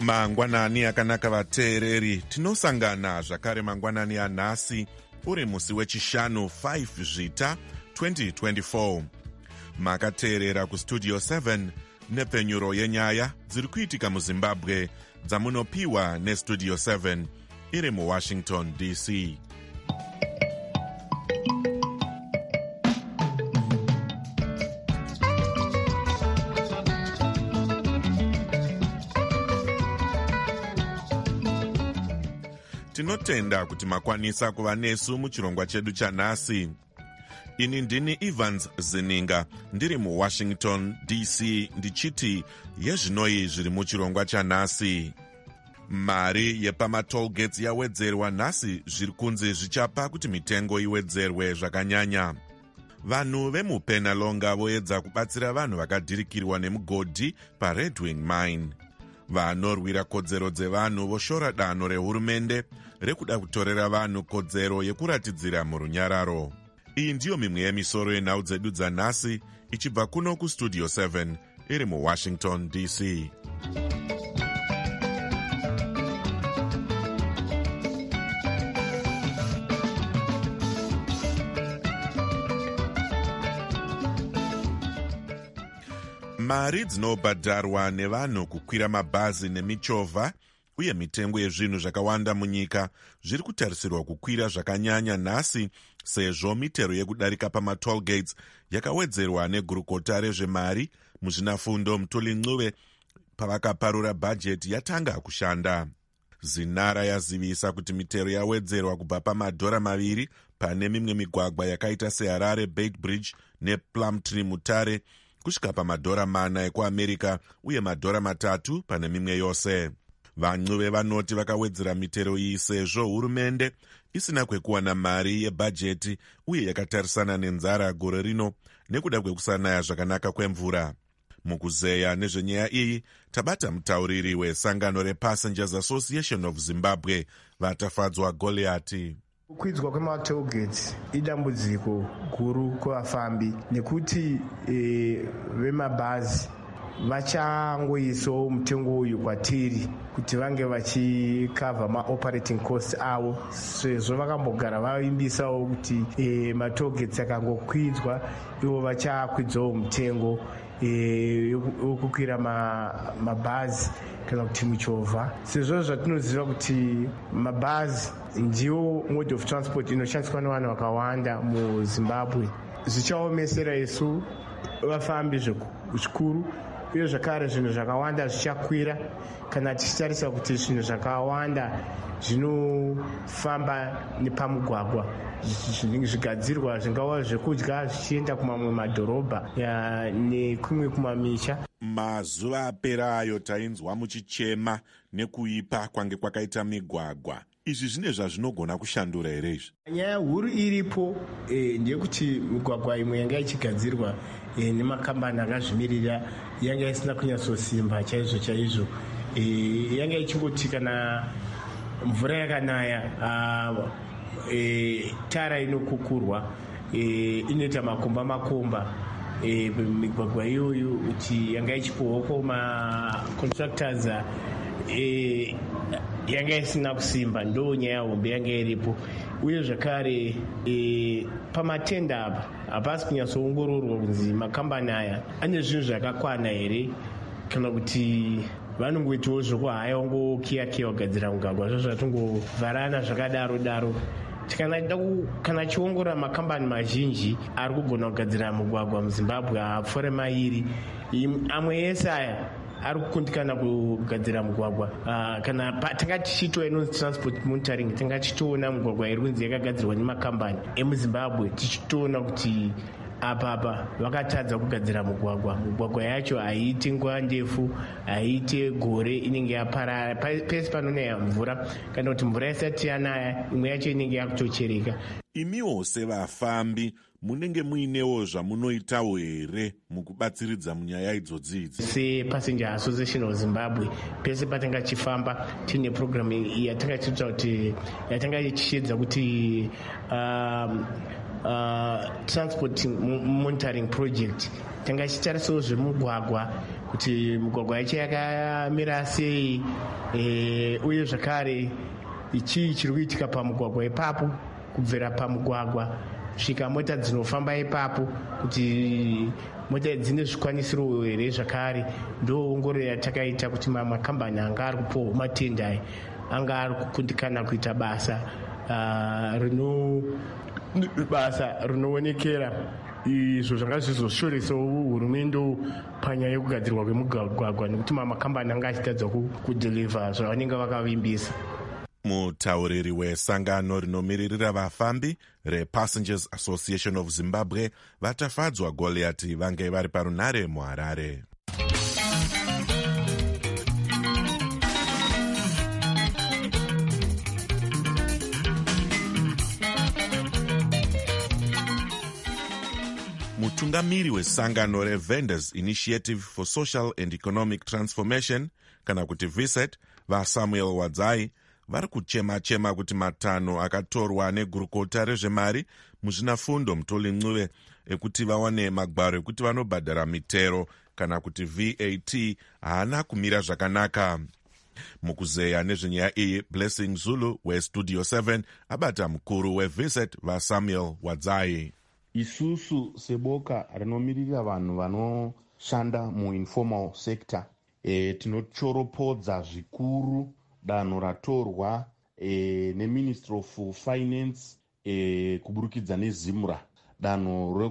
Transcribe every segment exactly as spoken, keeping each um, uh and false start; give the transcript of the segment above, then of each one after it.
Mangwanani akanaka vateereri, tinosangana zvakare mangwanani anhasi uri musi wechishanu five zvita twenty twenty-four. Makateerera kustudio seven nepfenyuro yenyaya dziri kuitika muZimbabwe dzamunopiwa nestudio seven iri muWashington D C. Tinotenda kuti makwanisa kuva nesu muchirongwa chedu chanhasi. Ini ndini Evans Zininga ndiri muWashington D C ndichiti yezvinoi zviri muchirongwa chanhasi. Mari yepamatollgates yawedzerwa nhasi zviri kunzi zvichapa kuti mitengo iwedzerwe zvakanyanya. Vanhu vemuPenalonga voedza kubatsira vanhu vakadhirikirwa nemugodhi paRedwing Mine. Vanorwira kodzero dzevanhu voshora danho rehurumende rekuda kutorera vanhu kodzero yekuratidzira murunyararo. Iyi ndiyo mimwe yemisoro yenhau dzedu dzanhasi ichibva kuno kustudio seven iri muWashington D C. Mari dzinobhadharwa nevanhu kukwira mabhazi nemichovha uye mitengo yezvinhu zvakawanda munyika zviri kutarisirwa kukwira zvakanyanya nhasi sezvo mitero yekudarika pamatollgates yakawedzerwa negurukota rezvemari muzvinafundo Mutuli Ncube pavakaparura bhajeti yatanga kushanda. Zinara yazivisa kuti mitero yawedzerwa kubva pamadhora maviri pane mimwe migwagwa yakaita seHarare Beit Bridge nePlumtree Mutare kusvika pamadhora mana ekuAmerica uye madhora matatu pane mimwe yose. Vancube vanoti vakawedzera mitero iyi sezvo hurumende isina kwekuwana mari yebhajeti uye yakatarisana nenzara gore rino nekuda kwekusanaya zvakanaka kwemvura. Mukuzeya nezvenyaya iyi tabata mutauriri wesangano rePassengers Association of Zimbabwe Vatafadzwa Goliati. Kukwidzwa kwematollgates idambudziko guru kuvafambi nekuti e, vemabhazi vachangoisawo mutengo uyu kwatiri kuti vange vachikavha maoperating cost avo sezvo vakambogara vaimbisawo kuti e, matollgates akangokwidzwa ivo vachakwidzawo mutengo wekukwira mabhazi kana kuti muchovha, sezvo zvatinoziva kuti mabhazi ndiwo mode of transport inoshandiswa nevanhu vakawanda muZimbabwe. Zvichaomesera isu vafambi zvikuru uye zvakare zvinhu zvakawanda zvichakwira kana tichitarisa kuti zvinhu zvakawanda zvinofamba nepamugwagwa zvigadzirwa zvingava zvekudya zvichienda kumamwe madhorobha nekumwe kumamisha. Mazuva aperayo tainzwa muchichema nekuipa kwange kwakaita migwagwa. Izvi zvine zvazvinogona kushandura here izvi? Nyaya huru iripo e, ndeyekuti migwagwa imwe yanga ichigadzirwa e, nemakambani akazvimirira yanga isina kunyatsosimba chaizvo chaizvo. E, yanga ichingoti kana mvura yakanaya uh, e, tara inokukurwa e, inoita makomba makomba e, migwagwa iyoyo kuti yanga ichipohwa macontractors e, yanga isina kusimba. Ndo nyaya hombe yanga iripo uye zvakare e, pamatenda apa hapasi kunyatsoongororwa kunzi makambani aya ane zvinhu zvakakwana here kana kuti vanongoitawo zvokuhaya wangokiyakiya kugadzira mugwagwa zvo zvatongovharana zvakadaro daro. Kana chiongorora makambani mazhinji ari kugona kugadzira mugwagwa muZimbabwe haapfuure mairi, amwe ese aya ari kukundikana kugadzira mugwagwa. Uh, kana tanga tichitoa inonzi transport monitoring tanga tichitoona mugwagwa iri kunzi yakagadzirwa nemakambani emuZimbabwe tichitoona kuti apapa vakatadza kugadzira mugwagwa. Mugwagwa yacho haiite nguva ndefu, haiite gore, inenge yaparara pese panonaya mvura kana kuti mvura isati yanaya imwe yacho inenge yakutochereka. Imiwo sevafambi munenge muinewo zvamunoitawo here mukubatsiridza munyaya idzodzi idzi? SePassenger Association of Zimbabwe pese patanga chifamba tine program yatanga tichita kuti yatanga ichiedza kuti um, uh, transport monitoring project tanga ichitarisawo zvemugwagwa kuti mugwagwa yacho yakamira sei, e, uye zvakare ichii chiri kuitika pamugwagwa ipapo, kubvira pamugwagwa kusvika mota dzinofamba ipapo, kuti mota dzine zvikwanisiro here. Zvakare ndoongororo yatakaita kuti makambani anga ari kupiwa matenda anga ari kukundikana kuita basa uh, rino basa rinoonekera. Izvo zvanga zvizoshoresawo hurumende panyaya yekugadzirwa kwemugwagwa nekuti mamakambani anga achitadza kudhirivha zvavanenge vakavimbisa. Mutauriri wesangano rinomiririra vafambi rePassengers Association of Zimbabwe vatafadzwa Goliath vange vari parunare muHarare. Mutungamiri wesangano reVendors Initiative for Social and Economic Transformation kana kuti V S E T vaSamuel Wadzai vari kuchema-chema kuti matanho akatorwa negurukota rezvemari muzvinafundo Mutoli Mncube ekuti vawane magwaro ekuti vanobhadhara mitero kana kuti V A T haana kumira zvakanaka. Mukuzeya nezvenyaya iyi, Blessing Zulu weStudio seven abata mukuru weV S E T vaSamuel Wadzai. Isusu seboka rinomirira vanhu vanoshanda muinformal sector, e, tinochoropodza zvikuru danho ratorwa e, neMinistry of Finance e, kuburikidza neZimura, danho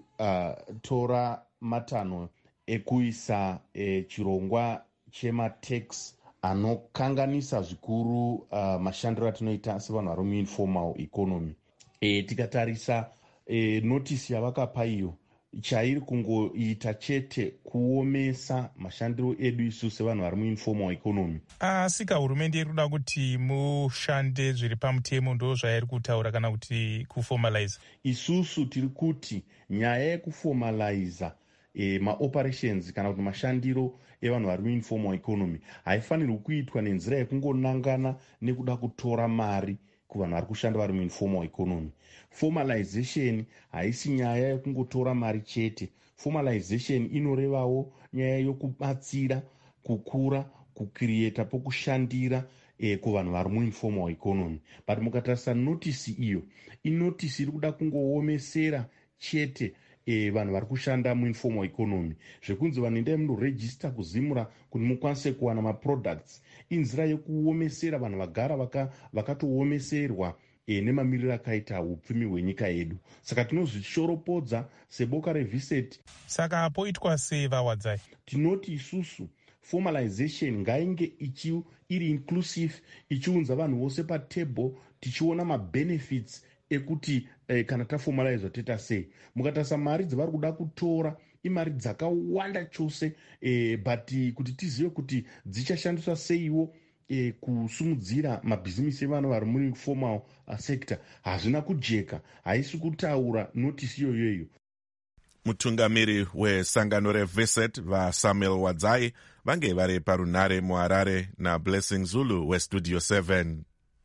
rekutora uh, matanho ekuisa e, chirongwa chematax anokanganisa zvikuru uh, mashandiro atinoita sevanhu vari muinformal economy. E, tikatarisa e, notisi yavakapa iyo chairi kungoita chete kuomesa mashandiro edu isu sevanhu vari muinformal economy. Asika hurumende iri kuda kuti mushande zviri pamutemo ndo zvairi kutaura kana kuti kuformalize? Isusu tiri kuti nyaya yekuformaliza e, maoperations kana kuti mashandiro evanhu vari muinformal economy haifanirwi kuitwa nenzira yekungonangana nekuda kutora mari kuvanhu vari kushanda vari muinformal economy. Formalization haisi nyaya yekungotora mari chete. Formalization inorevawo nyaya yokubatsira kukura kukrieta pokushandira eh, kuvanhu vari muinformal economy. But mukatarisa notisi iyo, inotisi iri kuda kungoomesera chete eh, vanhu vari kushanda muinformal economy. Zvekunzi vanhu endai munoregister kuZimura kuti mukwanise kuwana maproducts, inzira yekuomesera vanhu vagara vakatoomeserwa E, nemamiriro akaita upfumi hwenyika yedu. Saka tinozvishoropodza seboka reV S E T. Saka poitwa sei vaWadzai? Tinoti isusu formalization ngainge ichi iri inclusive, ichiunza vanhu vose patable, tichiona mabenefits ekuti eh, kana taformalize teta sei. Mukatarisa mari dzavari kuda kutora imari dzakawanda chose, eh, but kuti tizive kuti dzichashandiswa seiwo E, kusumudzira mabhizimisi evanhu vari muri formal sector hazvina kujeka, haisi kutaura notisi iyoyoyo. Mutungamiri wesangano reV S E T vaSamuel Wadzai vange vari parunare muHarare naBlessing Zulu weStudio seven.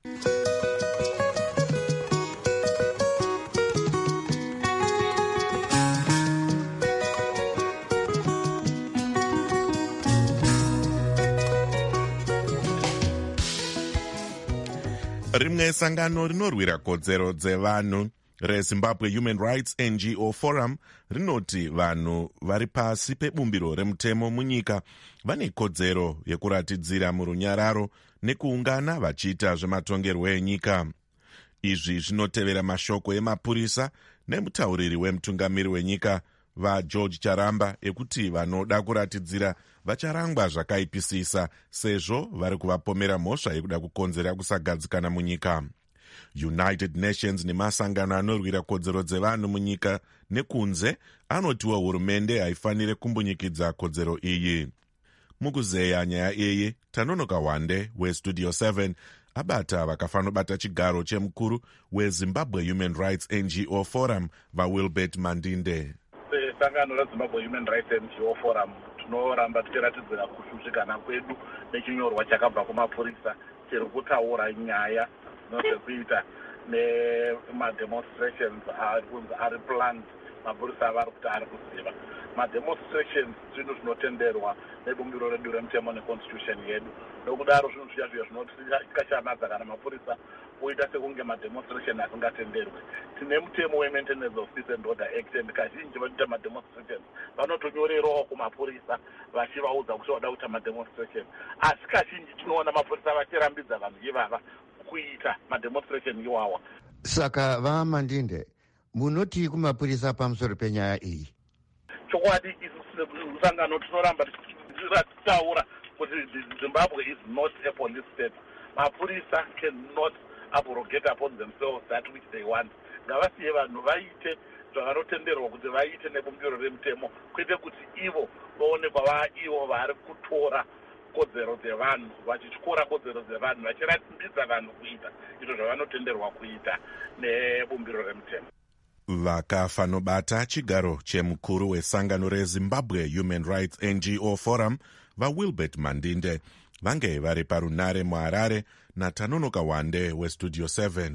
Rimwe sangano rinorwira kodzero dzevanhu reZimbabwe Human Rights N G O Forum rinoti vanhu vari pasi pebumbiro remutemo munyika vane kodzero yekuratidzira murunyararo nekuungana vachiita zvematongerwo enyika. Izvi zvinotevera mashoko emapurisa nemutauriri wemutungamiri wenyika vaGeorge Charamba ekuti vanoda kuratidzira vacharangwa zvakaipisisa sezvo vari kuvapomera mhosva yekuda kukonzera kusagadzikana munyika. United Nations nemasangano anorwira kodzero dzevanhu munyika nekunze anotiwa hurumende haifanire kumbunyikidza kodzero iyi. Mukuzeya nyaya iyi, Tanonoka Wande weStudio seven abata vakafanobata chigaro chemukuru weZimbabwe Human Rights N G O Forum vaWilbert Mandinde. Sangano reZimbabwe Human Rights N G O Forum tinoramba tichiratidzira kushushikana kwedu nechinyorwa chakabva kumapurisa chiri kutaura nyaya nezvekuita nemademonstrations ari planned mapurisa avari kuti ari kuziva. Mademonstrations zvinhu zvinotenderwa nebumbiro redu remutemo neconstitution yedu. Nokudaro zvinhu zviya zviya zvinotikashamadza kana mapurisa oita sekunge mademonstration asingatenderwi. Tine mutemo weMaintenance of Peace and Order Act, and kazhinji vanoita mademonstrations vanotonyorerawo kumapurisa vachivaudza kuti vada kuita mademonstration. Asi kazhinji tinoona mapurisa vachirambidza vanhu ivava kuita mademonstration iwawa. Saka vaMandinde, munoti kumapurisa pamusoro penyaya iyi? Chokwadi isu sangano tinoramba tichitaura kuti Zimbabwe is not a police state. Mapurisa cannot abrogate upon themselves that which they want. Ngavasiye vanhu vaite zvavanotenderwa kuti vaite nebumbiro remutemo, kwete kuti ivo vaonekwa vaa ivo vari kutora kodzero dzevanhu, vachityora kodzero dzevanhu, vachirambidza vanhu kuita izvo zvavanotenderwa kuita nebumbiro remutemo. Vakafanobata chigaro chemukuru wesangano reZimbabwe Human Rights N G O Forum vaWilbert Mandinde vange vari parunare muHarare naTanonoka Wande weStudio seven.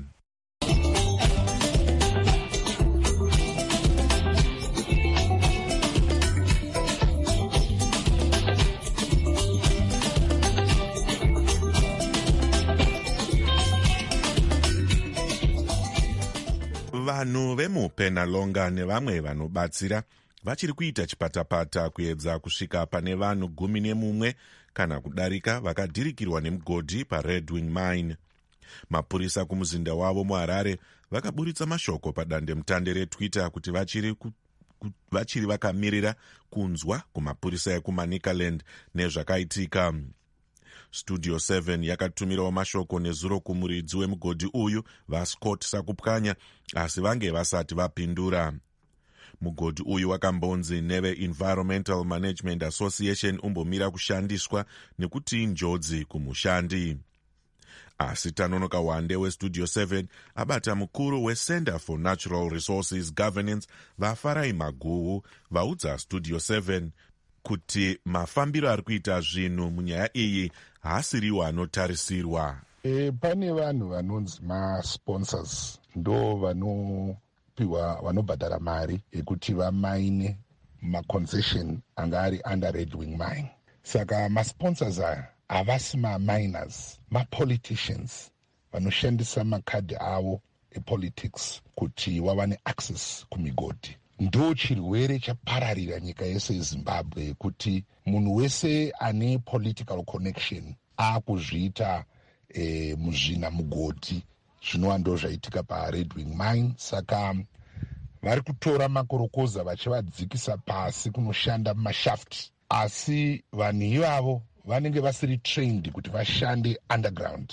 Vanhu vemuPenalonga nevamwe vanobatsira vachiri kuita chipatapata kuedza kusvika pane vanhu gumi nemumwe kana kudarika vakadhirikirwa nemugodhi paRed Wing Mine. Mapurisa kumuzinda wavo muHarare vakaburitsa mashoko padandemutande reTwitter kuti vachiri, ku, ku, vachiri vakamirira kunzwa kumapurisa ekuManicaland nezvakaitika. Studio seven yakatumirawo mashoko nezuro kumuridzi wemugodhi uyu vaScott Sakupkanya, asi vange vasati vapindura. Mugodhi uyu wakambonzi neveEnvironmental Management Association umbomira kushandiswa nekuti njodzi kumushandi. Asi Tanonoka Wande weStudio seven abata mukuru weCenter for Natural Resources Governance vaFarai Maguhu vaudza Studio seven kuti mafambiro ari kuita zvinhu munyaya iyi haasiriwo anotarisirwa. E, pane vanhu vanonzi masponsors ndo vanopiwa vanobhadhara mari yekuti vamaine maconcession anga ari under Red Wing Mine. Saka masponsors aya havasi maminers, mapoliticians vanoshandisa makadhi avo epolitics kuti vawane access kumigodhi. Ndo chirwere chapararira nyika yese yeZimbabwe kuti munhu wese ane political connection akuzviita e, muzvina mugodhi. Zvinova ndo zvaitika paRed Wing Mine. Saka vari kutora makorokoza vachivadzikisa pasi kunoshanda mumashaft, asi vanhu ivavo vanenge vasiri trained kuti vashande underground.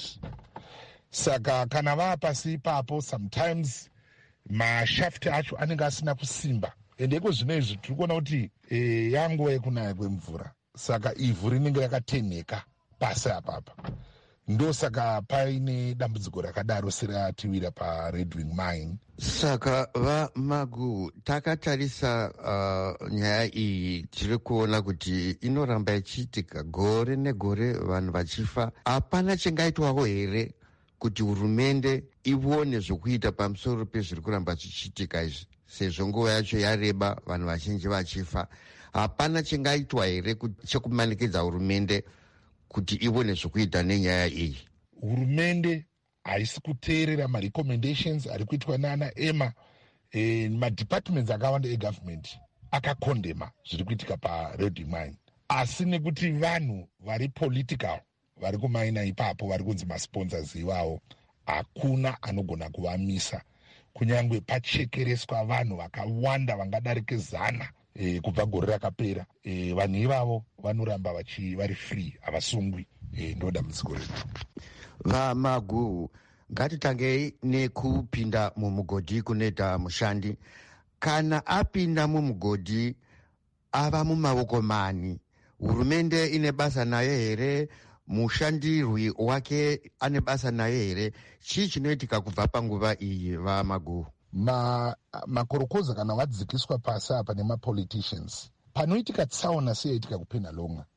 Saka kana vaa pasi ipapo sometimes mashafti acho anenge asina kusimba, ende iko zvino izvi tiri kuona kuti e, yanguva yekunaya kwemvura, saka ivhu rinenge rakatenheka pasi apapa. Ndo saka paine dambudziko rakadaro seratiwira paRed Wing Mine. Saka vaMaguhu, takatarisa uh, nyaya iyi tiri kuona kuti inoramba ichiitika gore negore, vanhu vachifa. Hapana chingaitwawo here kuti hurumende ione zvokuita pamusoro pezviri kuramba zvichiitika izvi, sezvo nguva yacho yareba vanhu vazhinji vachifa? Hapana chingaitwa here chekumanikidza hurumende kuti ione zvokuita nenyaya iyi? Hurumende haisi kuteerera marecommendations ari kuitwa nana ema. E, madepartments akawanda egovernment akakondema zviri kuitika paRed Wing Mine, asi nekuti vanhu vari political vari kumaina ipapo vari kunzi masponsors ivavo, hakuna anogona kuvamisa, kunyange pachekereswa vanhu vakawanda vangadarike zana e, kubva gore rakapera. E, vanhu ivavo vanoramba vachi vari free, havasungwi. E, ndo dambudziko redu. VaMaguhu, ngatitangei nekupinda mumugodhi kunoita mushandi. Kana apinda mumugodhi ava mumaoko mani? Hurumende ine basa nayo here? Mushandirwi wake ane basa naye here? Chii chinoitika kubva panguva iyi vaMaguhu? Ma, makorokoza kana vadzikiswa pasi apa nemapoliticians, panoitika tsaona seyaitika kuPenalonga,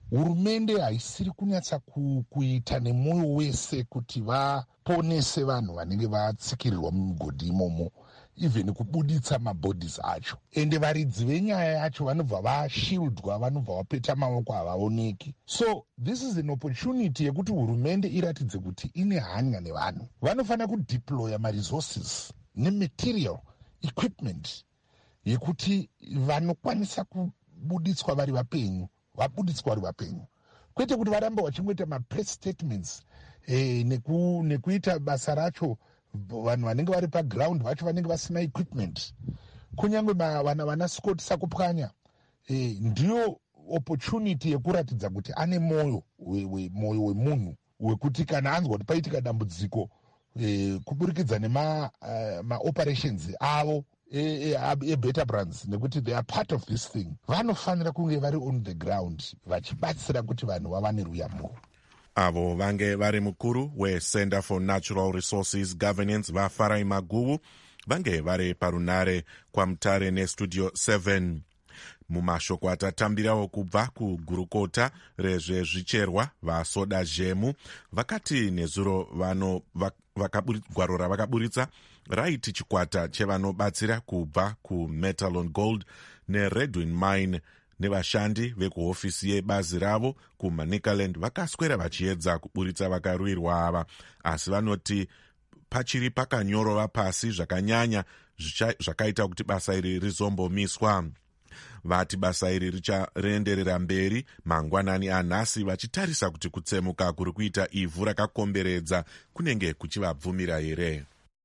hurumende haisiri kunyatsa ku, kuita nemwoyo wese kuti vaponese vanhu vanenge vatsikirirwa mumigodhi imomo, even kubuditsa mabhodhisi acho. Ende varidzi venyaya yacho vanobva vashieldwa, vanobva vapeta maoko havaoneki. So this is an opportunity yekuti hurumende iratidze kuti ine hanya nevanhu. Vanofanira kudeploya maresources nematerial equipment yekuti vanokwanisa kubuditswa vari vapenyu vabuditswa vari vapenyu, kwete kuti varambe vachingoita mapress statements eh, neku, nekuita basa racho vanhu vanenge vari paground vacho vanenge vasina equipment. Kunyange vana vana Scott Sakupwanya eh, ndiyo opportunity yekuratidza kuti ane moyo moyo wemunhu wekuti kana anzwa kuti paitika dambudziko eh, kuburikidza nema uh, maoperations avo eBeta Brands nekuti they are part of this thing, vanofanira kunge vari on the ground vachibatsira kuti vanhu vawane ruyamuro. Avo vange vari mukuru weCenter for Natural Resources Governance vaFarai Maguvu vange vari parunare kwaMutare neStudio seven. Mumashoko atatambirawo kubva kugurukota rezvezvicherwa vaSoda Zhemu vakati nezuro vano gwaro ravakaburitsa raiti chikwata chevanobatsira kubva kuMetalon Gold neRedwin Mine nevashandi vekuhofisi yebazi ravo kuManicaland vakaswera vachiedza kuburitsa vakarwirwa ava, asi vanoti pachiri pakanyorova pasi zvakanyanya zvakaita kuti basa iri rizombomiswa. Vati basa iri richaenderera mberi mangwanani anhasi vachitarisa kuti kutsemuka kuri kuita ivhu rakakomberedza kunenge kuchivabvumira here.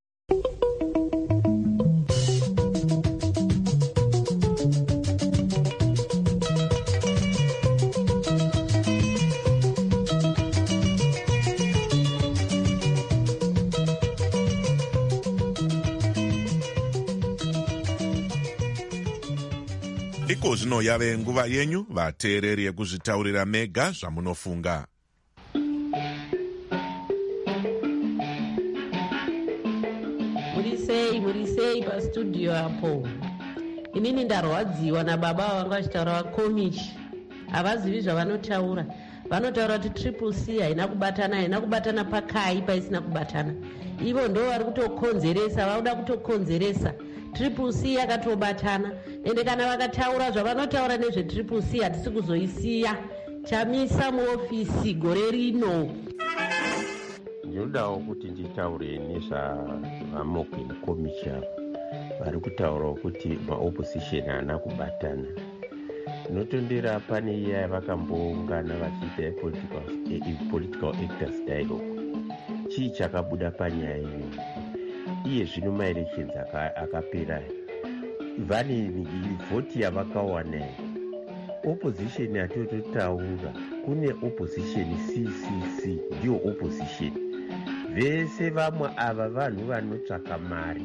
Iko zvino yave nguva yenyu vateereri yekuzvitaurira mega zvamunofunga. Murisei murisei pastudio apo. Inini ndarwadziwa nababa vangu vachitaura vakomichi. Havazivi zvavanotaura. Vanotaura kuti triple C haina kubatana, haina kubatana pakai paisina kubatana. Ivo ndo vari kutokonzeresa, vauda kutokonzeresa. Triple C yakatobatana, ende kana vakataura zvavanotaura nezve Triple C hatisi kuzoisiya, chamisa muofisi gore rino. Ndinodawo kuti nditaure nezvavamokeni komicha vari kutaurawo kuti maopposition haana kubatana. Ndinotondera pane iya yavakamboungana vachiita political, political actors dialogue. Chii chakabuda panyaya iyi? Iye zvino maelections akapera vane vhoti yavakawana. Opposition yatototaura kune opposition C C C ndiyo opposition. Vese vamwe ava vanhu vanotsvaka mari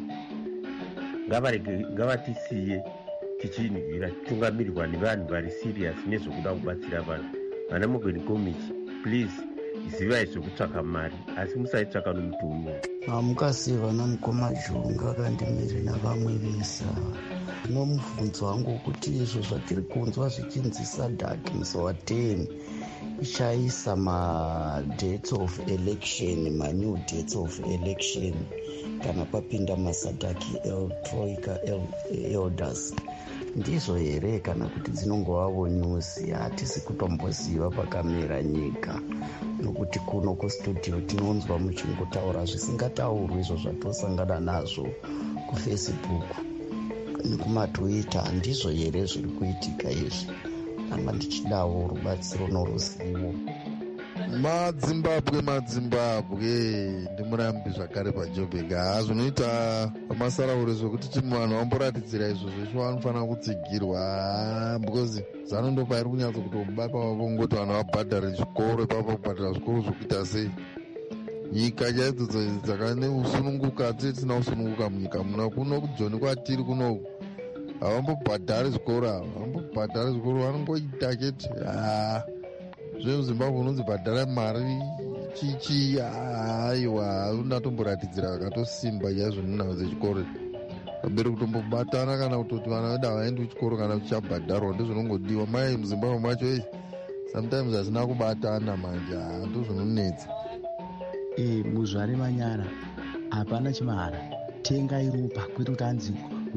ngavatisiye tichinhwira titungamirirwa nevanhu vari serious nezvokuda kubatsira vanhu. Vana Mogweni Komichi, please zivai zvokutsvaka mari asi musaitsvaka nomuti umwe. Hamukasiva namukoma Junga akandimiri navamwe vese. Nomubvunzo wangu wokuti izvo zvatiri kunzwa zvichinzi SADC musi wa ten ichaisa ma-dates of election, ma-new dates of election kana papinda maSADC Troika elders. Ndizvo here kana kuti dzinongova nyusi? Hatisi kutomboziva pakamera nyika, nokuti kuno kustudio tinonzwa muchingotaura zvisingataurwi izvo zvatosangana nazvo kufacebook nekumatwitter. Ndizvo here zviri kuitika izvi? Anga ndichidawo rubatsiro noruzivo. madzimbabwe madzimbabwe ndimurambi zvakare paJoburg. Ha zvinoita pamasaraure zvokuti ti vanhu vamboratidzira izvo zvesho vanofanira kutsigirwa, because zano ndo pairi kunyatsa kutobaka vavongoti vanhu vabhadhare zvikoro ipapo kubhadhara zvikoro zvokuita sei. Nyika chaidzo dzakane usununguka tisina usununguka munyika muna kuno kujoni kwatiri kunoku havambobhadhari zvikoro ava havambobhadhari zvikoro vanongoita chete ha zvemuzimbabwe unonzi bhadhara mari chichi. Aiwa unatomboratidzira vakatosimba chaizvo nenhau dzechikoro pamberi kutombobatana kana kutoti vana vedu havaendi kuchikoro kana kuchabhadharwa ndozvinongodiwa mai muzimbabwe macho ei sometimes hazina kubatana manje handozvinonetsa. E, muzvare manyara hapana chimahara, tengai ropa kwete kuti anzi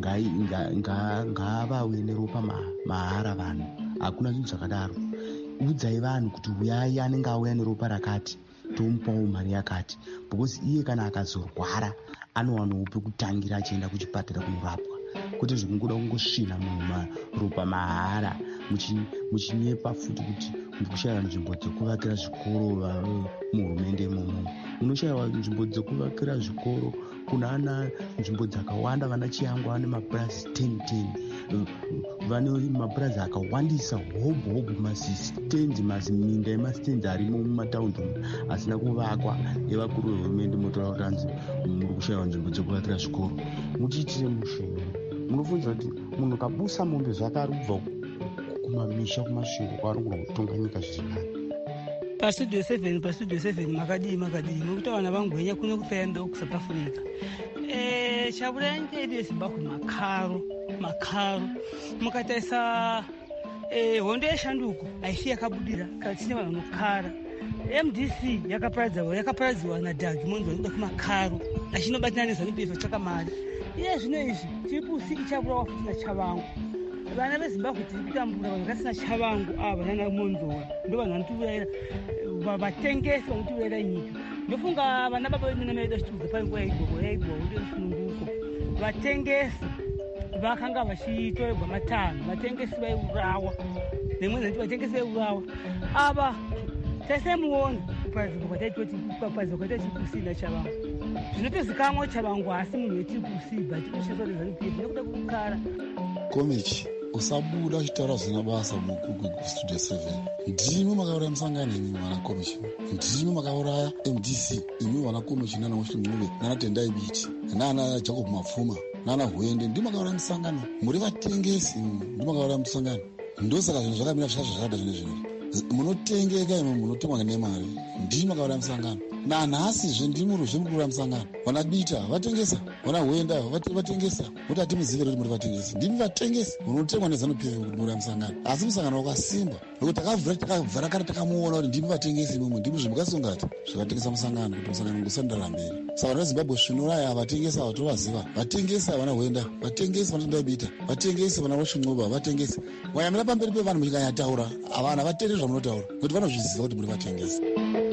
ngavawe neropa mahara vanhu, hakuna chinhu zvakadaro. Udzai vanhu kuti uyai anenge auya neropa rakati tomupawo mari yakati, because iye kana akazorwara anowanawo pekutangira achienda kuchipatara kunorapwa, kwete zvekungoda kungosvina munhu maropa mahara muchinyepa futi kuti ndikushayiwa nzvimbo dzekuvakira zvikoro muhurumende imomo. Munoshayiwa nzvimbo dzekuvakira zvikoro kuna ana nzvimbo dzakawanda, vana chiyangu vane mapurazi ten ten, vane mapurazi akawandisa hobho hobho, masitenzi maziminda emasitenzi arimo mumataundi asina kuvakwa evakuru vehurumende. Motaura kuti anzi muri kushayiwa nzvimbo dzekuvakira zvikoro. Muchiitire mushewo, munofunza kuti munhu kabusa mombe zvake ari kubva kumamisha kumasvingo kwaari kuda kutonga nyika zvirinani. Pastudio seven pastudio seven makadii makadii nokuti vana vangwenya kuno kusaenda kusouth africa. Eh, chabulenje yedu Zimbabwe makaro makaro mukataisa eh, hondo yeshanduko haisi yakabudira kana tine vanhu vanokara. M D C yakaparadziwa yakaparadziwa nadhagi monzo inoda kumakaro achinobatana nezanu-P F chakamari. Iye zvino izvi tiripusi ichaburawa futi nachavangu. Vana veZimbabwe tiri kutambura vanhu vakasina chavangu ava nana Monzola ndo vanhu vanotiurayira, vatengesi vanotiurayira nyika. Ndofunga vana baba vedu namaida chitudzo panguva yaigwa yaigwa ndo sununguko. Vatengesi vakanga vachitorerwa matanho, vatengesi vaiurawa nemwe nati vatengesi vaiurawa ava taisai muona kuparidzwa kwataitoti kupapadzwa kwataiti kusina chavangu. Zvinotozikamwa chavangu asi munhu wetiri kusiba tikushandisa nezanu-P F nekuda kukara. Komichi usabuda uchitaura zvina basa mustudio seven. Ndimi makauraya musangano imi vana Komichi, ndimi makauraya M D C imi vana Komichi nana Mushlingube nana Tendai Biti nana Jacob Mapfuma nana Hwende, ndimi makauraya musangano. Muri vatengesi ndimi makauraya musangano. Ndosaka zvinhu zvakamira zvazvo zvakada zvine zvinhu munotengeka imi munotengwa nemari, ndimi makauraya musangano. Nanhasi ndimi ruzve muri kuuraya musangano. Vana Bita vatengesa, vana Hwenda vatengesa, kuti hatimuzive kuti muri vatengesi. Ndimi vatengesi munotengwa nezanu-P F kuti muri musangano, asi musangano wakasimba nokuti takavhura takavhara kare takamuona kuti ndimi vatengesi imwe, ndimi zvimukasungata zvakatengesa musangano kuti musangano ngusandara mberi. Saka vana veZimbabwe svinuraya vatengesa ava tovaziva, vatengesa vana Hwenda, vatengesi vana Tendai Bita, vatengesi vana Mushlingube, vatengesi wayamira pamberi pevanhu muchikanyataura havana vatende zvamunotaura kuti vanozviziva kuti muri vatengesi.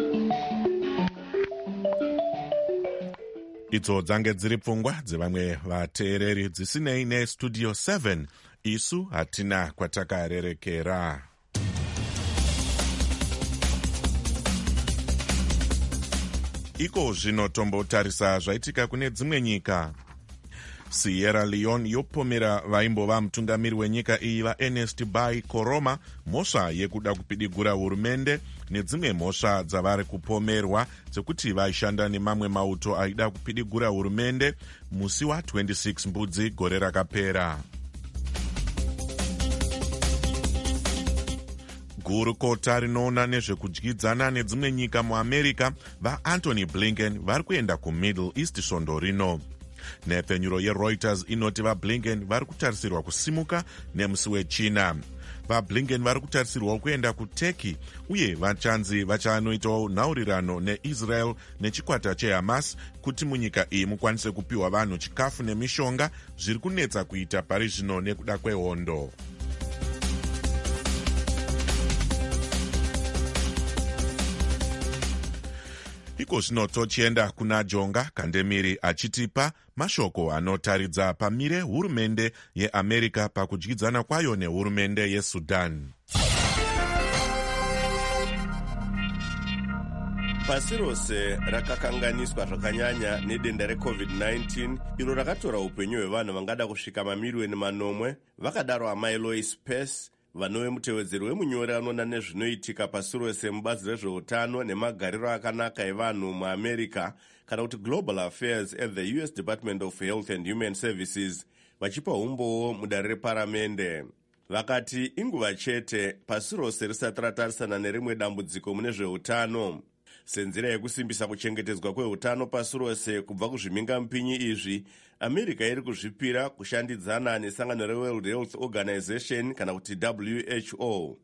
Idzo dzange dziri pfungwa dzevamwe vateereri dzisinei nestudio seven. Isu hatina kwatakarerekera. Iko zvino tombotarisa zvaitika kune dzimwe nyika. Sierra Leone yopomera vaimbova mutungamiri wenyika iyi vaErnest Bai Koroma mhosva yekuda kupidigura hurumende nedzimwe mhosva dzavari kupomerwa dzekuti vaishanda nemamwe mauto aida kupidigura hurumende musi wa26 mbudzi gore rakapera. Gurukota rinoona nezvekudyidzana nedzimwe nyika muAmerica vaAntony Blinken vari kuenda kuMiddle East svondo rino. Nepfenyuro yeReuters inoti vaBlinken vari kutarisirwa kusimuka nemusi wechina. VaBlinken vari kutarisirwa kuenda kuTurkey uye vachanzi vachanoitawo nhaurirano neIsrael nechikwata cheHamas kuti munyika iyi mukwanise kupiwa vanhu chikafu nemishonga zviri kunetsa kuita pari zvino nekuda kwehondo. Iko zvino tochienda kuna Jonga Kandemiri achitipa mashoko anotaridza pamire hurumende yeAmerica pakudyidzana kwayo nehurumende yeSudan. Pasi rose rakakanganiswa zvakanyanya nedenda recovid nineteen iro rakatora upenyu hwevanhu vangada kusvika mamiliyoni manomwe. Vakadaro amai Lois Pace, vanove mutevedzeri wemunyori anoona nezvinoitika pasi rose mubazi rezveutano nemagariro akanaka evanhu muAmerica kana kuti Global Affairs at the U S Department of Health and Human Services, vachipa umbowo mudare reparamende. Vakati inguva chete pasi rose risati ratarisana nerimwe dambudziko mune zveutano. Senzira yekusimbisa kuchengetedzwa kweutano pasi rose kubva kuzvimingamupinyi izvi, America iri kuzvipira kushandidzana nesangano reWorld Health Organization kana kuti W H O.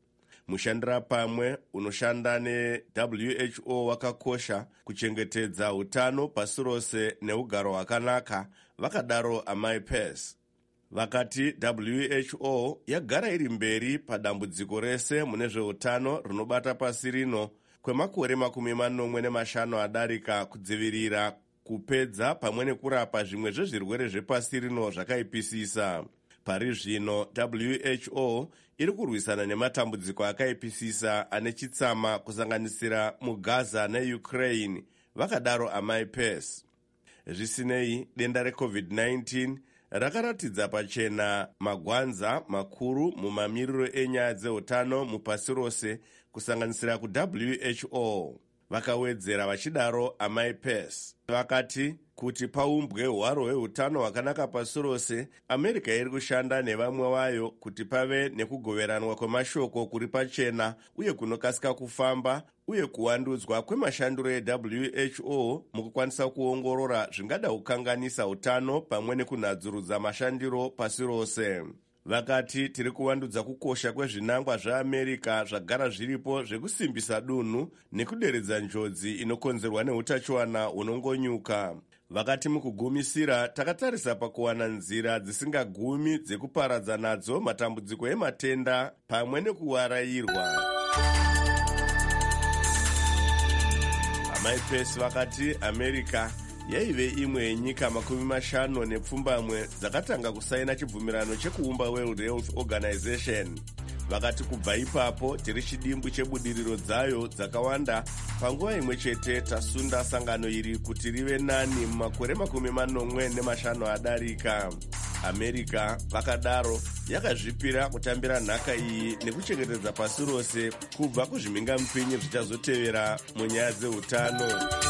mushandira pamwe unoshanda ne-W H O wakakosha kuchengetedza utano pasi rose neugaro hwakanaka, vakadaro amai Pace. Vakati W H O yagara iri mberi padambudziko rese mune zveutano rinobata pasi rino kwemakore makumi manomwe nemashanu adarika, kudzivirira, kupedza pamwe nekurapa zvimwe zvezvirwere zvepasi rino zvakaipisisa. Pari zvino W H O iri kurwisana nematambudziko akaipisisa ane chitsama kusanganisira muGaza neUkraine, vakadaro amai Pace. Zvisinei, denda reCovid nineteen rakaratidza pachena magwanza makuru mumamiriro enyaya dzeutano mupasi rose kusanganisira kuW H O. Vakawedzera vachidaro amai Pace vakati kuti paumbwe hwaro hweutano hwakanaka pasi rose, America iri kushanda nevamwe vayo kuti pave nekugoveranwa kwemashoko kuri pachena uye kunokasika kufamba, uye kuwandudzwa kwemashandiro eW H O mukukwanisa kuongorora zvingada kukanganisa utano pamwe nekunadzurudza mashandiro pasi rose. Vakati tiri kuvandudza kukosha kwezvinangwa zveAmerika zvagara zviripo zvekusimbisa dunhu nekuderedza njodzi inokonzerwa neutachiwana hunongonyuka. Vakati mukugumisira takatarisa pakuwana nzira dzisingagumi dzekuparadza nadzo matambudziko ematenda pamwe nekuwarayirwa. Amai Pace vakati America yaive imwe yenyika makumi mashanu nepfumbamwe dzakatanga kusaina chibvumirano chekuumba World Health Organization. Vakati kubva ipapo tiri chidimbu chebudiriro dzayo dzakawanda, panguva imwe chete tasunda sangano iri kuti rive nani mumakore makumi manomwe nemashanu adarika. America, vakadaro, yakazvipira kutambira nhaka iyi nekuchengetedza pasi rose kubva kuzvimingamupinyi zvichazotevera munyaya dzeutano.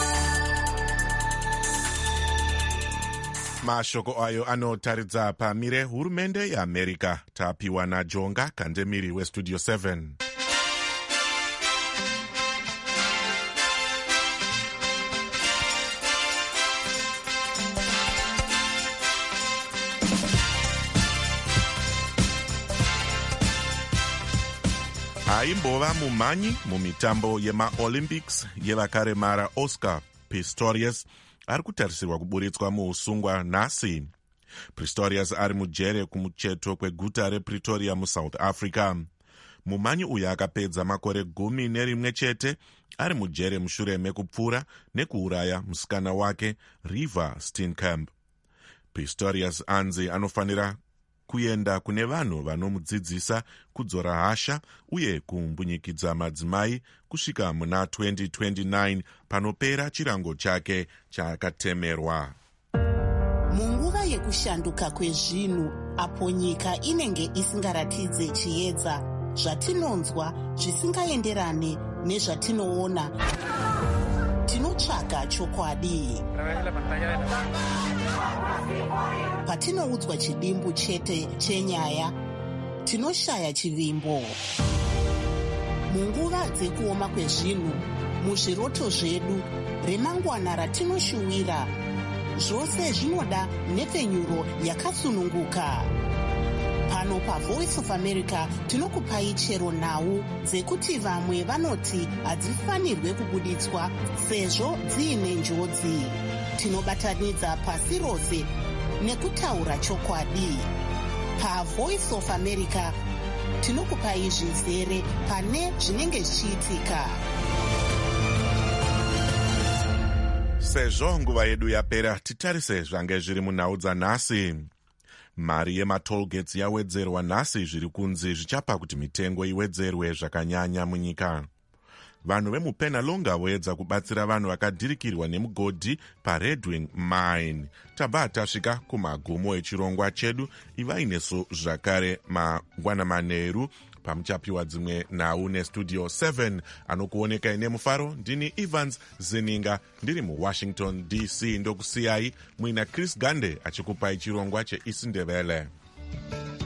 Mashoko ayo anotaridza pamire hurumende yeAmerica. Tapiwa naJonga Kandemiri weStudio seven. Aimbova mumhanyi mumitambo yemaOlympics yevakaremara Oscar Pistorius ari kutarisirwa kuburitswa muusungwa nhasi. Pistorius ari mujere kumucheto kweguta rePretoria muSouth Africa. Mumhanyi uyu akapedza makore gumi nerimwe chete ari mujere mushure mekupfura nekuuraya musikana wake Reeva Steenkamp. Pistorius anzi anofanira kuenda kune vanhu vanomudzidzisa kudzora hasha uye kumbunyikidza madzimai kusvika muna twenty twenty-nine panopera chirango chake chaakatemerwa. Munguva yekushanduka kwezvinhu, apo nyika inenge isingaratidze chiedza, zvatinonzwa zvisingaenderane nezvatinoona, tinotsvaga chokwadi. Patinoudzwa chidimbu chete chenyaya, tinoshaya chivimbo. Munguva dzekuoma kwezvinhu, muzviroto zvedu, remangwana ratinoshuwira, zvose zvinoda nhepfenyuro yakasununguka. Pano paVoice of America tinokupai chero nhau dzekuti vamwe vanoti hadzifanirwe kubuditswa sezvo dziine njodzi. Tinobatanidza pasi rose nekutaura chokwadi. PaVoice of America tinokupai zvizere pane zvinenge zvichiitika. Sezvo nguva yedu yapera, titarise zvange zviri munhau dzanhasi. Mari yematolgates yawedzerwa nhasi, zviri kunzi zvichapa kuti mitengo iwedzerwe zvakanyanya munyika. Vanhu vemuPenalonga voedza kubatsira vanhu vakadhirikirwa nemugodhi paRedwing Mine. Tabva tasvika kumagumo echirongwa chedu. Ivai nesu zvakare mangwana manheru pamuchapiwa dzimwe nhau neStudio seven. Anokuoneka ine mufaro ndini Evans Zininga, ndiri muWashington D C. Ndokusiyai muina Chris Gande achikupai chirongwa cheIsindebele.